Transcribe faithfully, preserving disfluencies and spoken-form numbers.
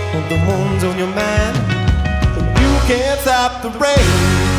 The moon's on your mind, and you can't stop the rain.